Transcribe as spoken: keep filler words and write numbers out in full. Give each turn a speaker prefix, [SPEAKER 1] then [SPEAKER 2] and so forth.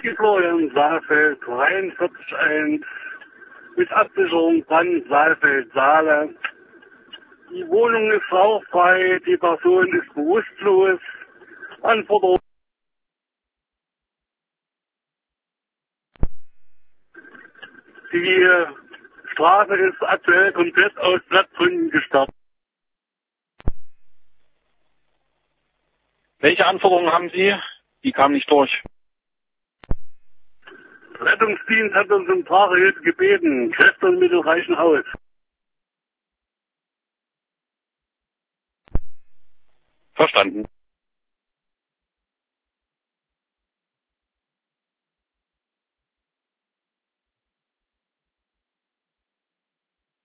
[SPEAKER 1] Florian Saalfeld, dreiundvierzig eins, mit Absicherung Brand, Saalfeld, Saale. Die Wohnung ist rauchfrei, die Person ist bewusstlos. Anforderung. Die Straße ist aktuell komplett aus Platzgründen gesperrt.
[SPEAKER 2] Welche Anforderungen haben Sie? Die kamen nicht durch.
[SPEAKER 1] Rettungsdienst hat uns um Tragehilfe gebeten. Kräfte und Mittel reichen aus.
[SPEAKER 2] Verstanden.